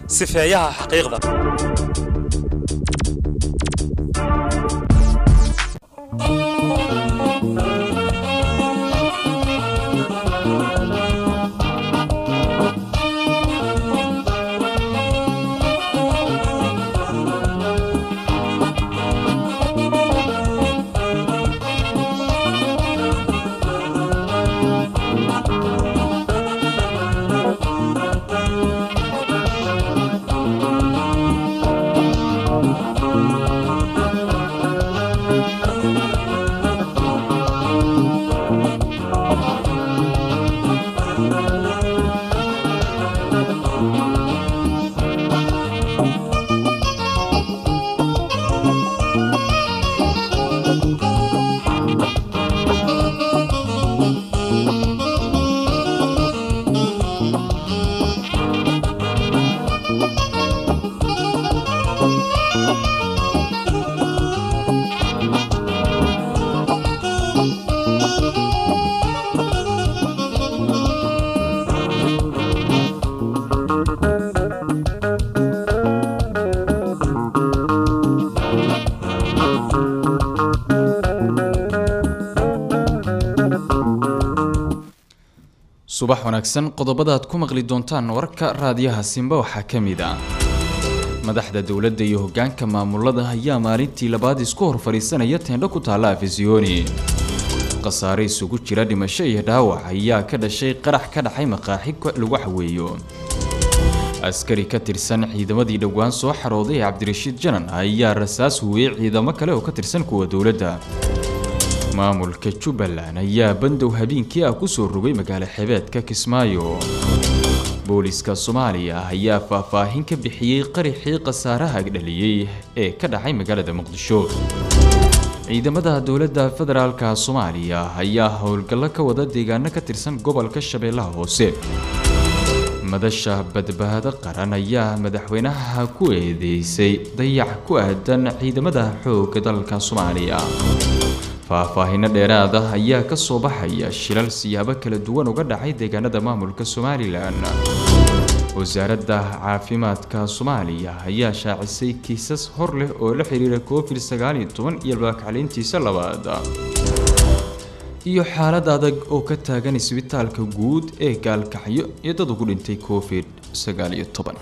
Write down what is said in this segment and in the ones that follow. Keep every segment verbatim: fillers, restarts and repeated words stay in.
sifeeyaha xaqiiqda. subax wanaagsan qodobada aad ku maqli doontaan warka raadiyaha Simba waxa kamid ah madaxda dawladda iyo hoggaanka maamulada ayaa maalintii labaad isku hor fariisanaya teendho ku taala Afisioni qasaare isugu jira dhimasho iyo dhaawac ayaa ka dhashay qarax ka dhacay maqaaxi lagu xaweeyo askari ka tirsan ciidamadii dhawaan soo xarooday Cabdirashiid Janan ayaa rasaas huway ciidamo kale oo ka tirsan kuwa dawladda maamulka Jubbaland ayaa bandow habeenkii ah ku soo rogay magaalo xebeedka Kismaayo booliska Soomaaliya ayaa faahfaahin ka bixiyay qaraxii qasaaraha dhaliyay ee ka dhacay magaalada Muqdisho ciidamada dawladda federaalka Soomaaliya ayaa howlgal ka wada deegaano ka tirsan gobolka Shabeellaha Hoose madasha badbaado qaran ayaa madaxweynaha ku eedeysay dayac ku aadan ciidamada xoogga dalka Soomaaliya faahfaahin dheeraad ah ayaa ka soo baxaya shilal siyaabo kala duwan uga dhacay deegaanada maamulka Somaliland wasaaradda caafimaadka Soomaaliya ayaa shaacisay kiisas hor leh oo la xiriira covid sagaal iyo toban iyo baakacleyntiisa labaad iyo xaalad adag oo ka taagan isbitaalka guud ee Gaalkacyo iyo dad ugu dhintay covid sagaal iyo toban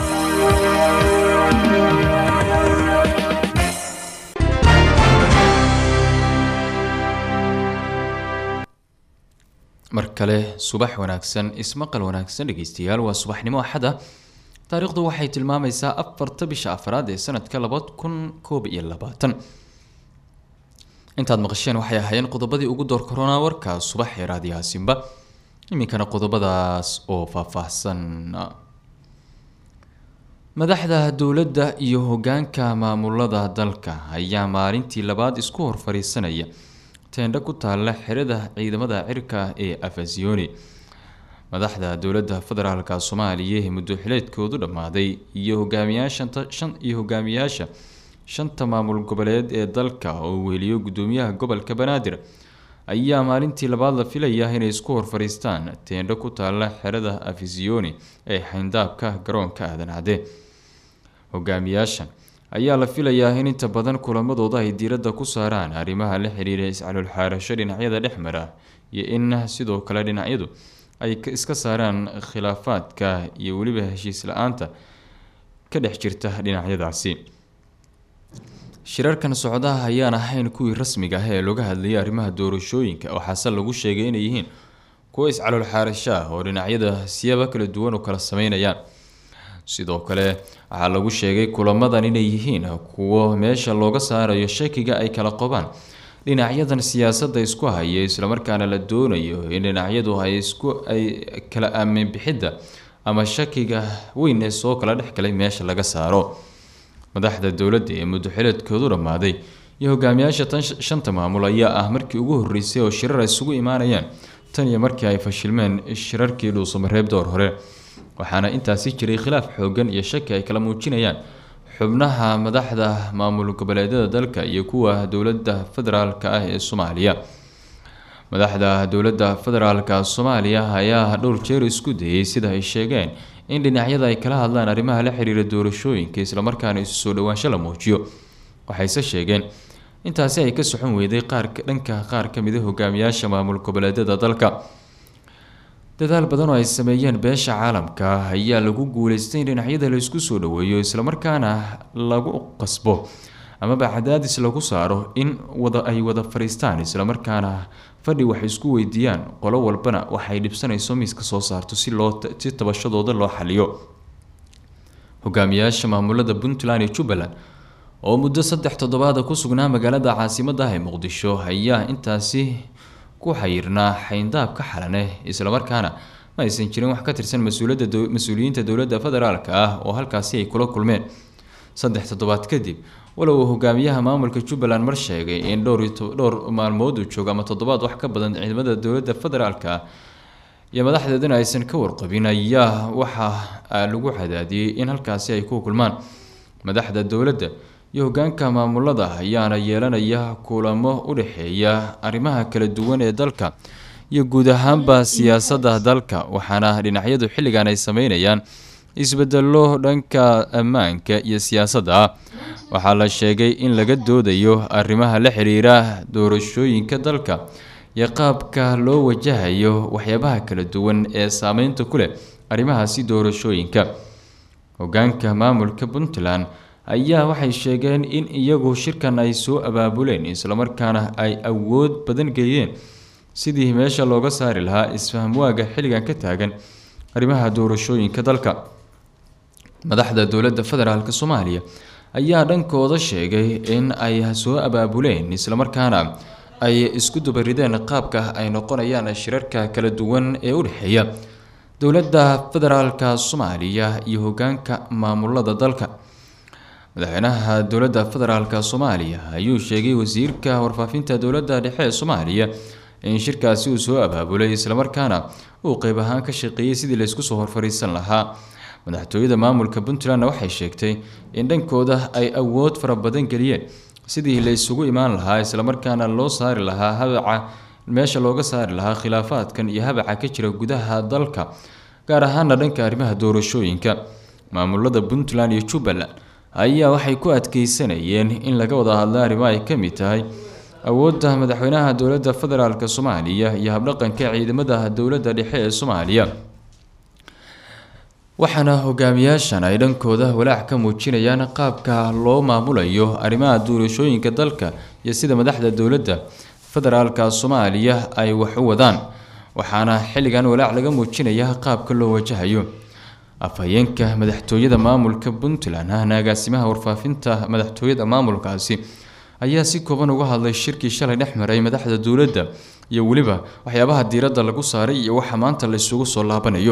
markale subax wanaagsan ismaqal wanaagsan dhageystayaal waa subaxnimo axad ah taariikhdu waxay tilmaamaysaa afarta bisha afraad ee sanadka laba kun koob iyo labaatan intaad maqasheen waxay ahaayeen qodobadii ugu door corona warka subax ee raadiyaha Simba iminkana qodobadaas oo faahfaahsan madaxda dawladda iyo hoggaanka maamulada dalka ayaa maalintii labaad isku hor fariisanaya teendho ku taala xirada ciidamada cirka ee Afisioni madaxda dawladda federaalka Soomaaliya ee muddo xileedkoodu dhamaaday iyo hogaamiyaasha shan iyo hogaamiyaasha shanta maamul goboleed ee dalka oo weliyo gudoomiyaha gobolka Banaadir ayaa maalintii labaad la filayaa inay isku hor fariistaan teendho ku taala xirada Afisioni ee xayndaabka garoonka Aadan Cade hogaamiyaasha ayaa la filayaa in inta badan kulamadooda ay diiradda ku saaraan arrimaha la xiriira iscalul xaarasho dhinacyada dhexmara iyo in sidoo kale dhinacyadu ay iska saaraan khilaafaadka iyo waliba heshiis la'aanta ka dhex jirta dhinacyadaasi shirarkan socdaha ayaan ahayn kuwii rasmiga ah ee looga hadlayay arrimaha doorashooyinka oo xasal lagu sheegay inay yihiin kuwa iscalul xaarasho oo dhinacyada siyaabo kala duwan oo kala sameynayaan sidoo kale waxa lagu sheegay kulamadan inay yihiin kuwa meesha looga saarayo shakiga ay kala qabaan dhinacyadan siyaasadda isku haya isla markaana la doonayo in dhinacyadu ay isku ay kala aamin bixida ama shakiga weyn ee soo kala dhexgalay meesha laga saaro madaxda dawladda ee muddo xileedkoodu dhamaaday iyo hogaamiyaasha shanta maamul ayaa ah markii ugu horeysay oo shirar isugu imaanayaan tan iyo markii ay fashilmeen shirarkii Dhuusamareeb door hore waxaana intaasi jiray khilaaf xoogan iyo shaki ay kala muujinayaan xubnaha madaxda maamul goboleedyada dalka iyo kuwa dawladda federaalka ah ee Soomaaliya madaxda dawladda federaalka Soomaaliya ayaa dhowr jeer isku dayay sida ay sheegeen in dhinacyada ay kala hadlaan arrimaha la xiriira doorashooyinka isla markaana isu soo dhawaansho la muujiyo. waxayse sheegeen intaasi ay ka socon weyday qaar dhanka qaar ka mid ah hogaamiyaasha maamul goboleedyada dalka. dadaal badan oo ay sameeyeen beesha caalamka ayaa lagu guuleystay in dhinacyada la isku soo dhaweeyo isla markaana lagu qasbo amaba cadaadis lagu saaro in wada ay wada fariistaan isla markaana fadhi wax isku weydiiyaan qolo walbana waxay dhibsanayso miiska soo saarto si loo si tabashadooda loo xaliyo. hogaamiyaasha maamulada Puntland iyo Jubbaland oo muddo saddex toddobaad ku sugnaa magaalada caasimadda ah ee Muqdisho ayaa intaasi ku xayirnaa xayndaabka xalane isla markaana ma aysan jirin wax ka tirsan mas'uuliyadda mas'uuliyiinta dowladda federaalka ah oo halkaasi ay kula kulmeen. saddex toddobaad kadib walow hogaamiyaha maamulka Jubbaland mar sheegay in dhowr dhowr maalmood uu joogo ama toddobaad wax ka badan ciidamada dowladda federaalka iyo madaxdeedana aysan ka warqabin ayaa waxa lagu cadaadiyay in halkaasi ay ku kulmaan. madaxda dowladda iyo hogaanka maamulada ayaana yeelanaya kulamo u dhaxeeya arrimaha kala duwan ee dalka iyo guud ahaanba siyaasadda dalka, waxaana dhinacyadu xilligan ay sameynayaan isbedelo dhanka ammaanka iyo siyaasadda. waxaa la sheegay in laga doodayo arrimaha la xiriira doorashooyinka dalka iyo qaabka loo wajahayo waxyaabaha kala duwan ee saameynta ku leh arrimahaasi doorashooyinka. hogaanka maamulka Puntland ayaa waxay sheegeen in iyagu shirkan ay soo abaabuleen isla markaana ay awood badan geeyeen sidii meesha looga saari lahaa isfaham waaga xilligan ka taagan arrimaha doorashooyinka dalka. madaxda dowladda federaalka Soomaaliya ayaa dhankooda sheegay in ay soo abaabuleen isla markaana ay isku dubarideen qaabka ay noqonayaan shirarka kala duwan ee u dhaxeeya dowladda federaalka Soomaaliya iyo hogaanka maamulada dalka. madaxweynaha dowladda federaalka Soomaaliya ayuu sheegay wasiirka warfaafinta dowladda dhexe ee Soomaaliya in shirkaasi uu soo abaabulay isla markaana uu qayb ahaan ka shaqeeyay sidii la isku soo horfariisan lahaa. madaxtooyada maamulka Puntland waxay sheegtay in dhankooda ay awood fara badan geliyeen sidii la isugu imaan lahaa isla markaana loo saari lahaa habaca meesha looga saari lahaa khilaafaadkan iyo habaca ka jira gudaha dalka gaar ahaan dhanka arrimaha doorashooyinka. maamulada Puntland iyo Jubbaland ayaa waxay ku adkeysanayeen in laga wada hadlo arrimaha ay ka mid tahay awoodda madaxweynaha dowladda federaalka Soomaaliya iyo habdhaqanka ciidamada dowladda dhexe ee Soomaaliya. waxaana hogaamiyaashan ay dhankooda walaac ka muujinayaan qaabka loo maamulayo arrimaha doorashooyinka dalka iyo sida madaxda dowladda federaalka Soomaaliya ay wax u wadaan, waxaana xilligan walaac laga muujinayaa qaabka loo wajahayo. afhayeenka madaxtooyada maamulka Puntland ahna agaasimaha warfaafinta madaxtooyada maamulkaasi ayaa si kooban uga hadlay shirkii shalay dhex maray madaxda dowladda iyo waliba waxyaabaha diiradda lagu saaray iyo waxa maanta la isugu soo laabanayo.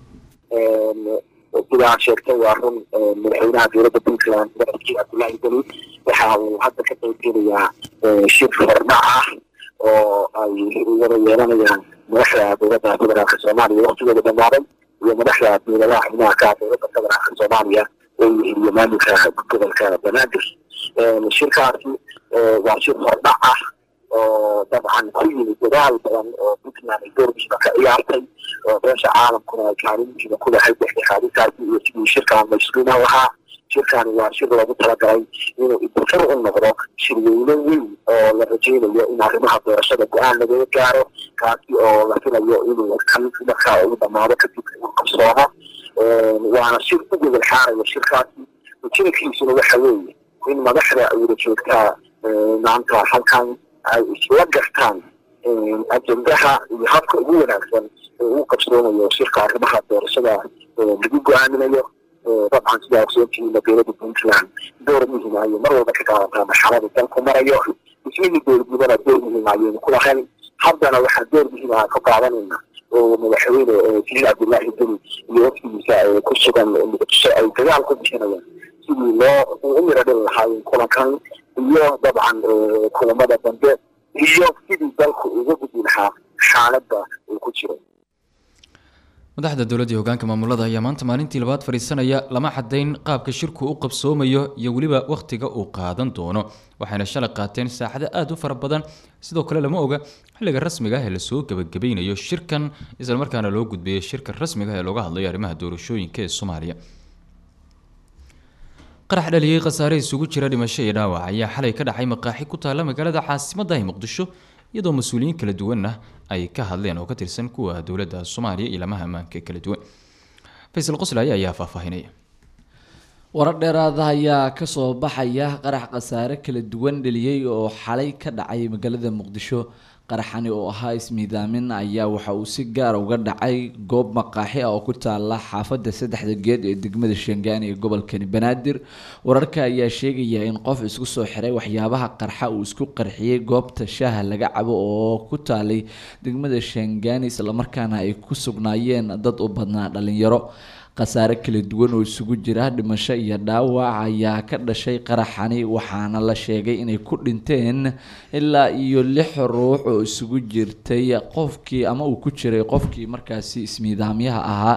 sidaa sheegtay waa run madaxweynaha dowladda Puntland madaxweyne Abdullaahi Deni waxa uu hadda ka qaybgelayaa shir hordhac ah oo ay wada yeelanayaan madaxda dowladda federaalka Soomaaliya waqtigeeda dhamaaday iyo madaxda dowladaha xubnaha ka dowladda federaalka Soomaaliya iyo maamulka gobolka Banaadir. shirkaasi waa shir hordhac ah oo dabcan ku yimid dadaal badan oo Puntland ay doorkiisa ka ciyaartay oo beesha caalamkuna ay kaalintiisa ku lahayd dhexdhexaadintaasi iyo sidii shirkan la isugu lahaa. shirkan waa shir loogu talagalay inuu idinfur u noqdo shirweyne weyn oo la rajeynayo in arrimaha doorashada go-aan laga gaaro, kaasi oo la filayo inuu kan markaa ugu dhamaado kadib uu qabsoomo. waana shir u gobol xaaraya shirkaasi. ujeedkiisuna waxa weeye in madaxda wada joogtaa maanta halkan ay isla gartaan ajendaha iyo habka ugu wanaagsan ee uu qabsoonayo shirka arrimaha doorashada lagu go-aaminayo. طبعا سيدا وسيلتي مدينة بنتلان دور مهم أيه مرة بكتابة مرحلة الدنك مريو بسيني دور مدينة دور مهم أيه كل خير حبنا واحد دور مهم كقا عوانينا ومدحوين سيدي عبد الله الدني يوفي مساء كل شغل أي تجعل كل شيء سيدي لا أمير دل الحاين كل كان iyo dabcan kulamada dambe iyo sidii dalku uga gudbin lahaa xaaladda uu ku jiro. madaxda dowladda iyo hogaanka maamulada ayaa maanta maalintii labaad fariisanaya lama xadeyn qaabka shirku u qabsoomayo iyo weliba waqtiga uu qaadan doono waxayna shalay qaateen saacado aad u fara badan sidoo kale lama oga xilliga rasmiga ah ee lasoo gabagabeynayo shirkan isla markaana loo gudbiyay shirka rasmiga ah ee looga hadlayo arrimaha doorashooyinka ee Soomaaliya. qarax dhaliyay khasaare isugu jira dhimasho iyo dhaawac ayaa xalay ka dhacay maqaaxi ku taala magaalada caasimadda ee Muqdisho iyadoo mas'uuliyiin kala duwan ay ka hadleen oo ka tirsan kuwa dowladda Soomaaliya iyo lamaha ammaanka kala duwan. Faisal Qoslay ayaa faahfaahinaya. warar dheeraad ah ayaa ka soo baxaya qarax khasaare kala duwan dhaliyay oo xalay ka dhacay magaalada Muqdisho. qaraxani oo ahaa ismiidaamin ayaa waxa uu si gaar uga dhacay goob maqaaxi ah oo ku taala xaafadda saddexda geed ee degmada Shangaani ee gobolka Banaadir. wararka ayaa sheegaya in qof isku soo xiray waxyaabaha qarxa uu isku qarxiyay goobta shaaha laga cabo oo ku taalay degmada Shangaani isla markaana ay ku sugnaayeen dad u badnaa dhalinyaro. khasaare kala duwan oo isugu jira dhimasho iyo dhaawac ayaa ka dhashay qaraxani waxaana la sheegay inay ku dhinteen ilaa iyo lix ruux oo isugu jirtay qofkii ama uu ku jiray qofkii markaasi ismiidaamyaha ahaa.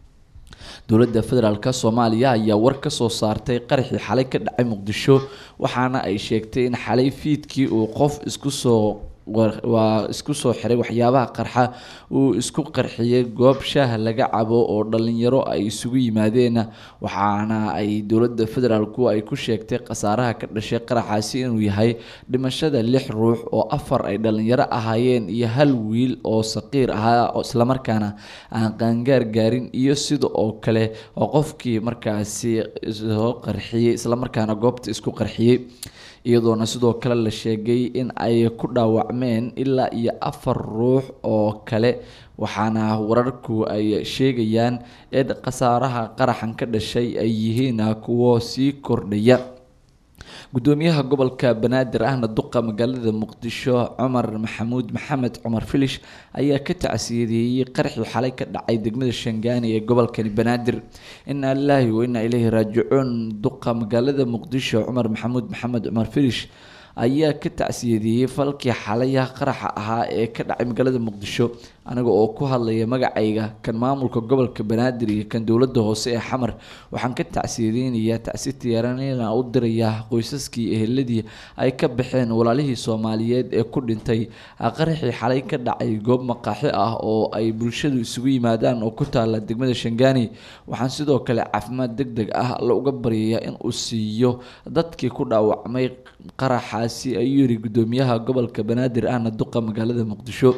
dowladda federaalka Soomaaliya ayaa war ka soo saartay qaraxii xalay ka dhacay Muqdisho waxaana ay sheegtay in xalay fiidkii uu qof isku soo waa isku soo xiray waxyaabaha qarxa uu isku qarxiyay goob shaah laga cabo oo dhalinyaro ay isugu yimaadeen waxaana ay dowladda federaalku ay ku sheegtay khasaaraha ka dhashay qaraxaasi inuu yahay dhimashada lix ruux oo afar ay dhalinyaro ahaayeen iyo hal wiil oo saqiir ahaa oo isla markaana aan qaangaar gaarin iyo sida oo kale oo qofkii markaasi soo qarxiyay isla markaana goobta isku qarxiyay iyadoona sidoo kale la sheegay in ay ku dhaawacmeen ilaa iyo afar ruux oo kale waxaana wararku ay sheegayaan in khasaaraha qaraxan ka dhashay ay yihiin kuwo sii kordhaya. gudoomiyaha gobolka Banaadir ahna duqa magaalada Muqdisho Cumar Maxamuud Maxamed Cumar Filish ayaa ka tacsiyeeyay qaraxii xalay ka dhacay degmada Shangaani ee gobolka Banaadir. inna lillahi wa inna ilayhi raaji'uun. duqa magaalada Muqdisho Cumar Maxamuud Maxamed Cumar Filish ayaa ka tacsiyeeyay falkii xalay qaraxa ahaa ee ka dhacay magaalada Muqdisho anaga oo ku hadlaya magacayga kan maamulka gobolka Banaadir iyo kan dowladda hoose ee Xamar waxaan ka tacsiyeeyay tacsiid tiyaaranina u diraya qoysaskii eheladii ay ka baxeen walaalihii Soomaaliyeed ee ku dhintay qaraxii xalay ka dhacay goob maqaaxi ah oo ay bulshadu isugu yimaadaan oo ku taala degmada Shangaani. waxaan sidoo kale caafimaad degdeg ah la uga baryayaa in uu siiyo dadkii ku dhaawacmay qaraxaasi ayuu yiri gudoomiyaha gobolka Banaadir ahna duqa magaalada Muqdisho.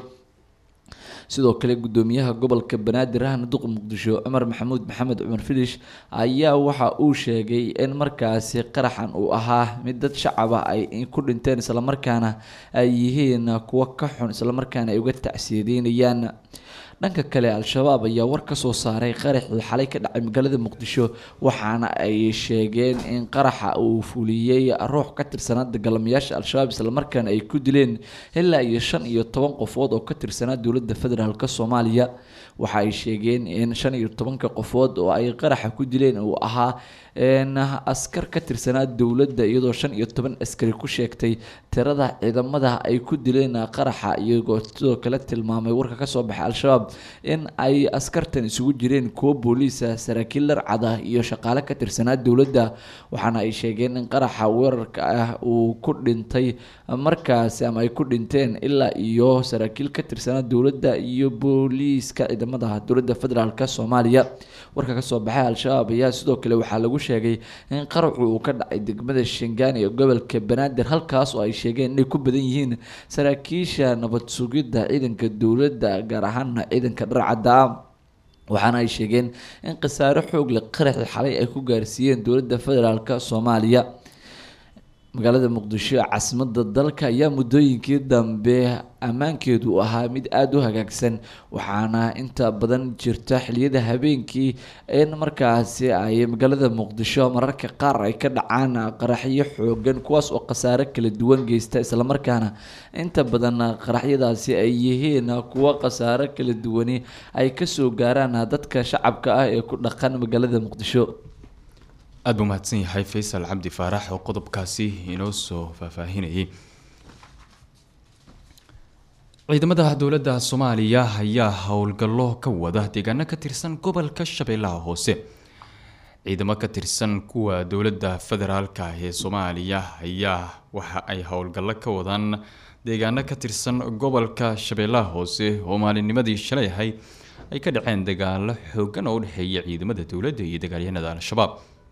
sidoo kale gudoomiyaha gobolka Banaadir ahna duqa Muqdisho Cumar Maxamuud Maxamed Cumar Filish ayaa waxa uu sheegay in markaasi qaraxan uu ahaa mid dad shacab ah ay ku dhinteen isla markaana ay yihiin kuwa ka xun isla markaana ay uga tacsiyeynayaan. dhanka kale al-shabaab ayaa war ka soo saaray qaraxii xalay ka dhacay magaalada Muqdisho waxaana ay sheegeen in qaraxa uu fuliyay ruux ka tirsanaa dagaalamayaasha al-shabaab isla markaana ay ku dileen ilaa iyo shan iyo toban qofood oo ka tirsanaa dowladda federaalka Soomaaliya. waxa ay sheegeen in shan iyo tobanka qofood oo ay qaraxa ku dileen uu ahaa een askar ka tirsanaa dowladda iyadoo shan iyo toban askari ku sheegtay tirada ciidamada ay ku dileen qaraxa iyagoo sidoo kale tilmaamay warka ka soo baxay al-shabaab in ay askartan isugu jireen kuwa booliisa saraakiil dharcad ah iyo shaqaale ka tirsanaa dowladda waxaana ay sheegeen in qaraxa weerarka ah uu ku dhintay markaasi ama ay ku dhinteen ilaa iyo saraakiil ka tirsanaa dowladda iyo booliiska ciidamada dowladda federaalka Soomaaliya. warka ka soo baxay al-shabaab ayaa sidoo kale waxaa lagu sheegay in qaraxu uu ka dhacay degmada Shangaani ee gobolka Banaadir halkaas oo ay sheegeen inay ku badan yihiin saraakiisha nabad sugidda ciidanka dowladda gaar ahaan ciidanka dharcadda. waxaana ay sheegeen in khasaare xoog leh qaraxii xalay ay ku gaarsiiyeen dowladda federaalka Soomaaliya. magaalada Muqdisho caasimadda dalka ayaa muddooyinkii dambe ammaankeedu ahaa mid aad u hagaagsan waxaana inta badan jirta xilliyada habeenkii in markaasi ay magaalada Muqdisho mararka qaar ay ka dhacaan qaraxyo xoogan kuwaas oo khasaare kala duwan geysta isla markaana inta badan qaraxyadaasi ay yihiin kuwa khasaare kala duwani ay ka soo gaaraan dadka shacabka ah ee ku dhaqan magaalada Muqdisho. aad buu mahadsan yahay Faisal Cabdi Faarax oo qodobkaasi inoo soo faahfaahinayay. ciidamada dowladda Soomaaliya ayaa howlgallo ka wada deegaano ka tirsan gobolka Shabeellaha Hoose. ciidamo ka tirsan kuwa dowladda federaalka ee Soomaaliya ayaa waxa ay howlgallo ka wadaan deegaano ka tirsan gobolka Shabeellaha Hoose oo maalinnimadii shalay ahayd ay ka dhaceen dagaalo xooggan oo u dhexeeya ciidamada dowladda iyo dagaalyahanada Al-Shabaab.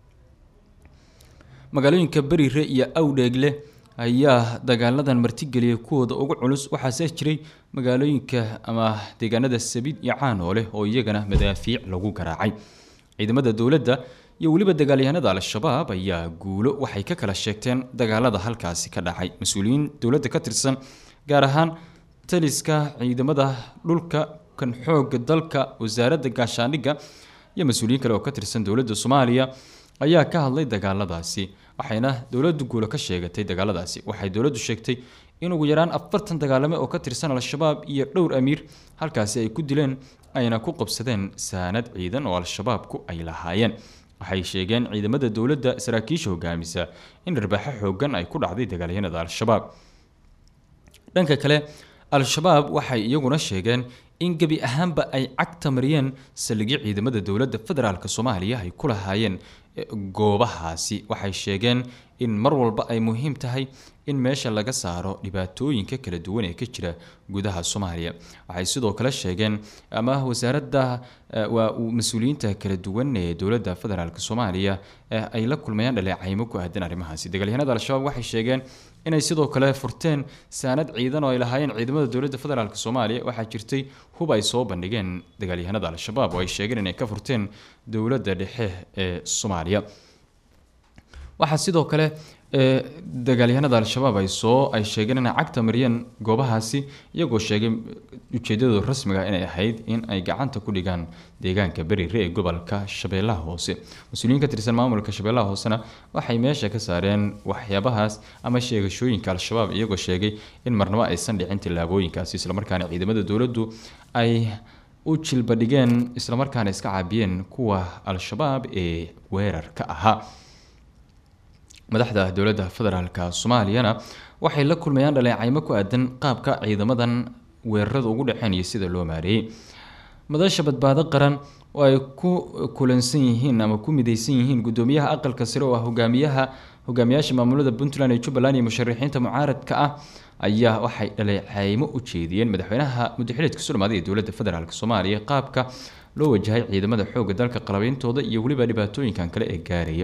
magaalooyinka Bariire iyo Awdheegle ayaa dagaaladan martigeliyay kuwooda ugu culus waxaase jiray magaalooyinka ama deegaanada Sabiid iyo Caanoole oo iyagana madaafiic lagu garaacay. ciidamada dowladda iyo waliba dagaalyahanada Al-Shabaab ayaa guulo waxay ka kala sheegteen dagaalada halkaasi ka dhacay. mas'uuliyiin dowladda ka tirsan gaar ahaan taliska ciidamada dhulka kan xoog dalka wasaaradda gaashaandhigga iyo mas'uuliyiin kale oo ka tirsan dowladda Soomaaliya ayaa ka hadlay dagaaladaasi waxayna dowladdu guulo ka sheegatay dagaaladaasi. waxay dowladdu sheegtay in ugu yaraan afartan dagaalame oo ka tirsan Al-Shabaab iyo dhowr amiir halkaasi ay ku dileen ayna ku qabsadeen saanad ciidan oo Al-Shabaabku ay lahaayeen. waxay sheegeen ciidamada dowladda saraakiisha hogaamisa in ribaaxo xooggan ay ku dhacday dagaalyahanada Al-Shabaab. dhanka kale Al-Shabaab waxay iyaguna sheegeen in gabi ahaanba ay cagta mariyeen saligii ciidamada dowladda federaalka Soomaaliya ay ku lahaayeen goobahaasi. waxay sheegeen in mar walba ay muhiim tahay in meesha laga saaro dhibaatooyinka kala duwan ee ka jira gudaha Soomaaliya. waxay sidoo kale sheegeen ama wasaaradda waa mas'uuliyiinta kala duwan ee dowladda federaalka Soomaaliya ay la kulmayaan dhaleecaymo ku aadan arrimahaasi. dagaalyahanada Al-Shabaab waxay sheegeen inay sidoo kale furteen saanad ciidan oo ay lahaayeen ciidamada dowladda federaalka Soomaaliya. waxaa jirtay hub ay soo bandhigeen dagaalyahanada Al-Shabaab oo ay sheegeen inay ka furteen dowladda dhexe ee Soomaaliya. waxaa sidoo kale dagaalyahanada Al-Shabaab ay soo ay sheegeen inay cagta mariyeen goobahaasi iyagoo sheegay ujeedadooda rasmiga inay ahayd in ay gacanta ku dhigaan deegaanka Bariire ee gobolka Shabeellaha Hoose. mas'uuliyiin ka tirsan maamulka Shabeellaha Hoosena waxay meesha ka saareen waxyaabahaas ama sheegashooyinka Al-Shabaab iyagoo sheegay in marnaba aysan dhicin tillaabooyinkaasi isla markaana ciidamada dowladdu ay u jilba dhigeen isla markaana iska caabiyeen kuwa Al-Shabaab ee weerarka ahaa. madaxda dowladda federaalka Soomaaliyana waxay la kulmayaan dhaleecaymo ku aadan qaabka ciidamadan weerarada ugu dhaceen iyo sida loo maareeyay. madasha badbaado qaran oo ay ku kulansan yihiin ama ku midaysan yihiin gudoomiyaha aqalka sare oo ah hogaamiyaha hogaamiyaasha maamulada Puntland iyo Jubbaland iyo musharaxiinta mucaaradka ah ayaa waxay dhaleecaymo u jeediyeen madaxweynaha muddaxileedka Soomaaliya ee dowladda federaalka Soomaaliya qaabka loo wajahay ciidamada xoogga dalka qalabeyntooda iyo waliba dhibaatooyinkan kale ee gaaraya.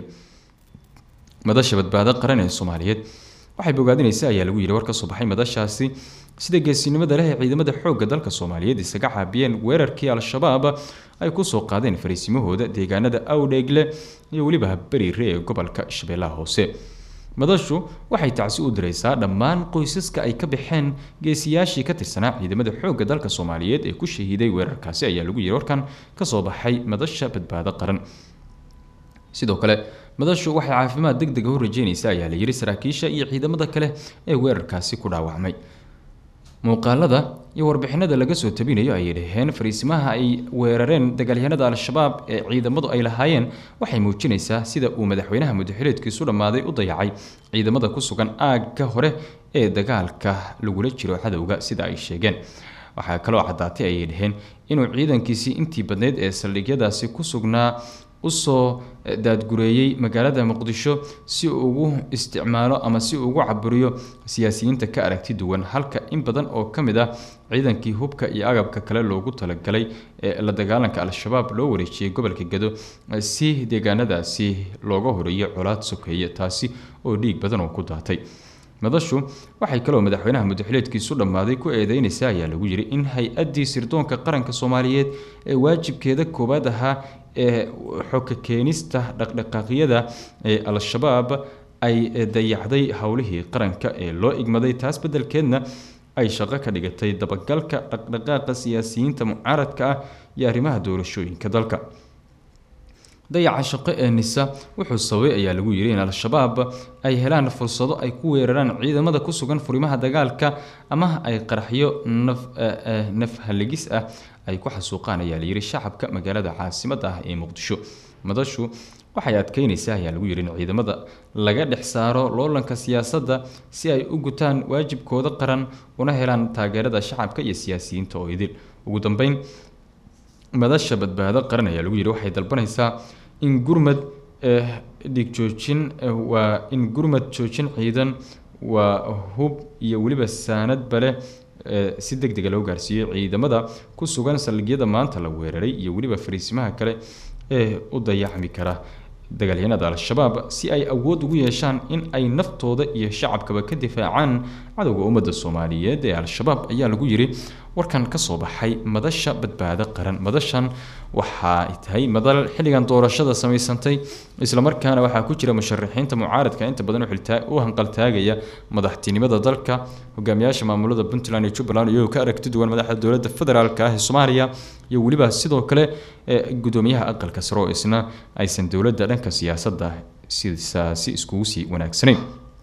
madasha badbaado qaran ee Soomaaliyeed waxay bogaadinaysaa ayaa lagu yiri war ka soo baxay madashaasi sida geesinimada leh ee ciidamada xoogga dalka Soomaaliyeed isaga caabiyeen weerarkii Al-Shabaab ay ku soo qaadeen fariisimahooda deegaanada Awdheegle iyo waliba Bariire ee gobolka Shabeellaha Hoose. madashu waxay tacsi u diraysaa dhammaan qoysaska ay ka baxeen geesiyaashii ka tirsanaa ciidamada xoogga dalka Soomaaliyeed ee ku shahiiday weerarkaasi ayaa lagu yiri warkan ka soo baxay madasha badbaado qaran. sidoo kale madashu waxay caafimaad degdeg ah u rajeynaysaa ayaa la yiri saraakiisha iyo ciidamada kale ee weerarkaasi ku dhaawacmay. muuqaalada iyo warbixinada laga soo tabinayo ay dhaheen fariisimaha ay weerareen dagaalyahanada Al-Shabaab ee ciidamadu ay lahaayeen waxay muujinaysaa sida uu madaxweynaha muddaxileedkiisu dhamaaday u dayacay ciidamada ku sugan aagga hore ee dagaalka lagula jiro cadowga sida ay sheegeen. waxaa kaloo cadaatay ay dhaheen inuu ciidankiisii intii badneed ee saldhigyadaasi ku sugnaa usoo daadgureeyay magaalada Muqdisho si uu ugu isticmaalo ama si uu ugu caburiyo siyaasiyiinta ka aragti duwan halka in badan oo kamid ah ciidankii hubka iyo agabka kale loogu talagalay ee la dagaalanka Al-Shabaab loo wareejiyay gobolka Gado si deegaanadaasi looga horeeyo colaad sokeeye taasi oo dhiig badan oo ku daatay. madashu waxay kaloo madaxweynaha muddaxileedkiisu dhamaaday ku eedeynaysaa ayaa lagu yiri in hay-addii sirdoonka qaranka Soomaaliyeed ee waajibkeeda koobaad ahaa ee xog keenista dhaqdhaqaaqyada ee Al-Shabaab ay dayacday howlihii qaranka ee loo igmaday taas bedelkeedna ay shaqo ka dhigatay dabagalka dhaqdhaqaaqa siyaasiyiinta mucaaradka ah iyo arrimaha doorashooyinka dalka. dayaca shaqo ee nisa wuxuu sababay ayaa lagu yiri in Al-Shabaab ay helaan fursado ay ku weeraraan ciidamada ku sugan furimaha dagaalka ama ay qaraxyo naf naf haligis ah ay ku xasuuqaan ayaa la yiri shacabka magaalada caasimadda ah ee Muqdisho. madashu waxay adkeynaysaa ayaa lagu yiri in ciidamada laga dhex saaro loolanka siyaasadda si ay u gutaan waajibkooda qaran una helaan taageerada shacabka iyo siyaasiyiinta oo idil ugu dambeyn madasha badbaado qaran ayaa lagu yiri waxay dalbanaysaa in gurmad dhig joojin waa in gurmad joojin ciidan waa hub iyo waliba saanad bale si degdeg ah loo gaarsiiyay ciidamada ku sugan saldhigyada maanta la weeraray iyo waliba fariisimaha kale ee u dayacmi kara dagaalyahanada al-shabaab si ay awood ugu yeeshaan in ay naftooda iyo shacabkaba ka difaacaan cadowga ummadda Soomaaliyeed ee al-shabaab ayaa lagu yiri warkan ka soo baxay madasha badbaado qaran madashan waxa ay tahay madal xilligan doorashada sameysantay isla markaana waxa ku jira musharaxiinta mucaaradka inta badan u xiltaa u hanqal taagaya madaxtinimada dalka hogaamiyaasha maamulada Puntland iyo Jubaland iyo ka aragti duwan madaxda dowladda federaalka ah ee Soomaaliya iyo waliba sidoo kale gudoomiyaha aqalka sare oo isna aysan dowladda dhanka siyaasadda si iskugu sii wanaagsaneyn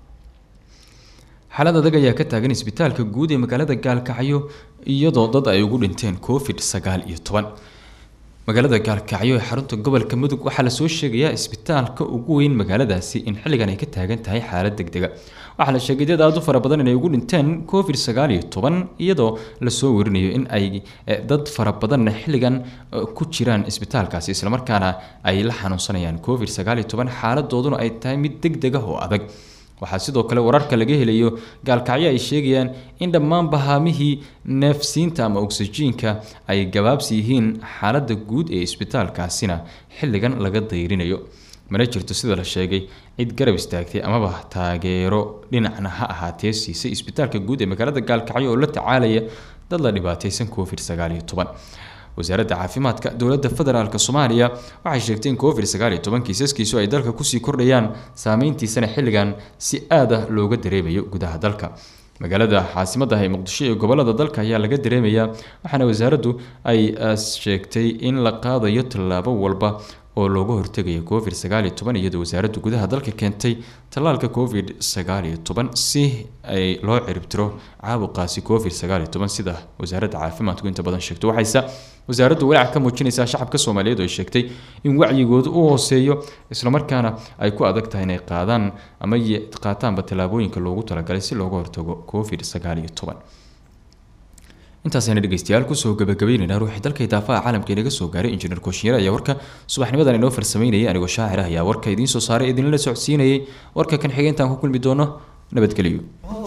xaalada adag ayaa ka taagan isbitaalka guud ee magaalada Gaalkacyo iyadoo dad ay ugu dhinteen covid sagaal iyo toban magaalada Gaalkacyo ee xarunta gobolka Mudug waxaa la soo sheegayaa isbitaalka ugu weyn magaaladaasi in xilligan ay ka taagan tahay xaalad degdeg ah waxaa la sheegay dad aad u fara badan inay ugu dhinteen covid sagaal iyo toban iyadoo la soo warinayo in ay dad fara badan xilligan ku jiraan isbitaalkaasi isla markaana ay la xanuunsanayaan covid sagaal iyo toban xaaladooduna ay tahay mid degdeg ah oo adag waxaa sidoo kale wararka laga helayo Gaalkacyo ay sheegayaan in dhammaan bahaamihii neefsiinta ama oxygen-ka ay gabaabsi yihiin xaaladda guud ee isbitaalkaasina xilligan laga dayrinayo mana jirto sida la sheegay cid garab istaagtay amaba taageero dhinacna ha ahaatee siisay isbitaalka guud ee magaalada Gaalkacyo oo la tacaalaya dad la dhibaataysan covid sagaal iyo toban wasaaradda caafimaadka dowladda federaalka Soomaaliya waxay sheegtay in covid sagaal iyo toban kiisaskiisu ay dalka ku sii kordhayaan saameyntiisana xilligan si aad ah looga dareemayo gudaha dalka magaalada caasimadda ah ee Muqdisho iyo gobolada dalka ayaa laga dareemayaa waxaana wasaaraddu ay sheegtay in la qaadayo tallaabo walba oo looga hortagayo covid sagaal iyo toban iyadoo wasaaraddu gudaha dalka keentay tallaalka covid sagaal iyo toban si ay loo ciribtiro caabuqaasi covid sagaal iyo toban sida wasaaradda caafimaadku inta badan sheegtay waxayse wasaaraddu walaac ka muujinaysaa shacabka Soomaaliyeed oo sheegtay in wacyigoodu uu hooseeyo isla markaana ay ku adag tahay inay qaadaan ama qaataan tallaabooyinka loogu talagalay si looga hortago covid sagaal iyo toban intaasina dhageystayaal ku soo gabagabeynayna ruuxi dalka idaafaha caalamka inaga soo gaaray injineer Kooshiyeer ayaa warka subaxnimadan inoo farsameynayay anigoo shaacir ah ayaa warka idiin soo saaray idin la socodsiinayay warka kan xigeentan ku kulmi doono nabadgelyo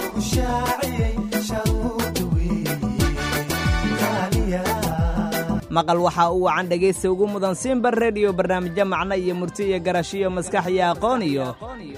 maqal waxa uu wacan dhageysi ugu mudan Simba Radio barnaamijyo macna iyo murti iyo garashiyo maskax iyo aqoon iyo